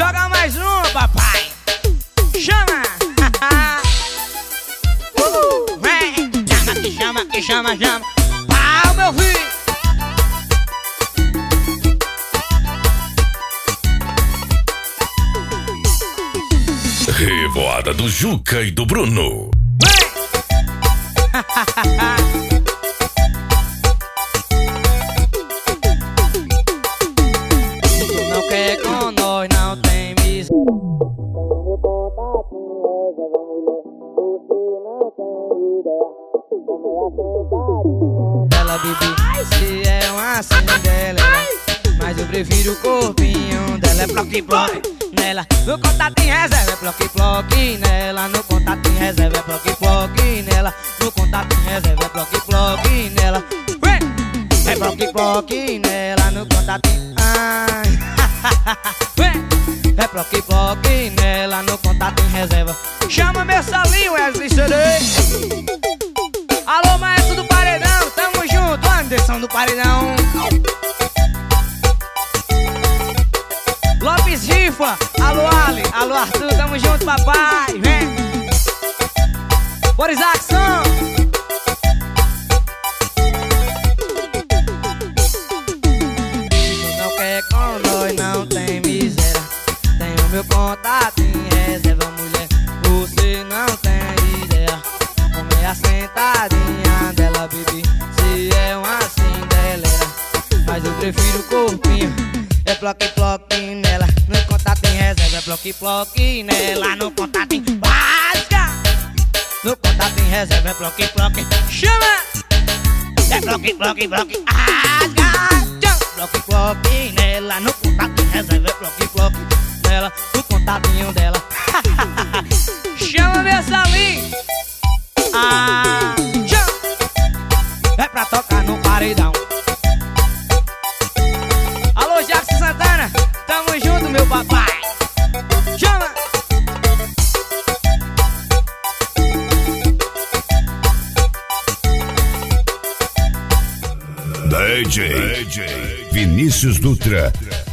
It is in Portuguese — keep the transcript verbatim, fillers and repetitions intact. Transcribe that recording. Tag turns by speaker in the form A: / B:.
A: Joga mais um, papai. Chama. uh, vem. Chama que chama que chama, chama. Pau, meu filho.
B: Revoada do Juca e do Bruno.
A: Tu não quer com nós, não tem miséria. Meu contatinho reserva, mulher. Você não tem ideia como é a sentadinha dela, bebê. Se é uma assim dela, mas eu prefiro o corpinho dela. É bloque, bloque. Nela, no contato em reserva é bloque, bloque nela. No contato em reserva é bloque, bloque nela. No contato em reserva é bloque, bloque nela. Vem! É bloque, bloque nela. No contato em... Ai. Vem! É bloque, bloque nela. No contato em reserva. Chama meu salinho, Wesley C D. Alô, maestro do paredão, tamo junto. Anderson do paredão. Lopes Rifa, alô Ali, alô Arthur, tamo junto, papai, vem! Boris Axon! Tu não quer com nós, não tem miséria. Tenho meu contato em reserva, mulher. Você não tem ideia como é a sentadinha dela, bebê. Se é uma assim dela, mas eu prefiro o corpinho. É bloque, bloque nela, no contato em reserva. É bloque, bloque nela, no contato em básica. No contato em reserva é bloque, bloque. Chama! É bloque, bloque, bloque. Rasga! Bloque, bloque nela, no contato em reserva. É bloque, bloque nela, no contatinho dela. Chama meu salinho. Ah, chama! É pra tocar no paredão. Jackson Santana, tamo junto, meu papai. Chama!
B: D J, D J Vinícius Dutra.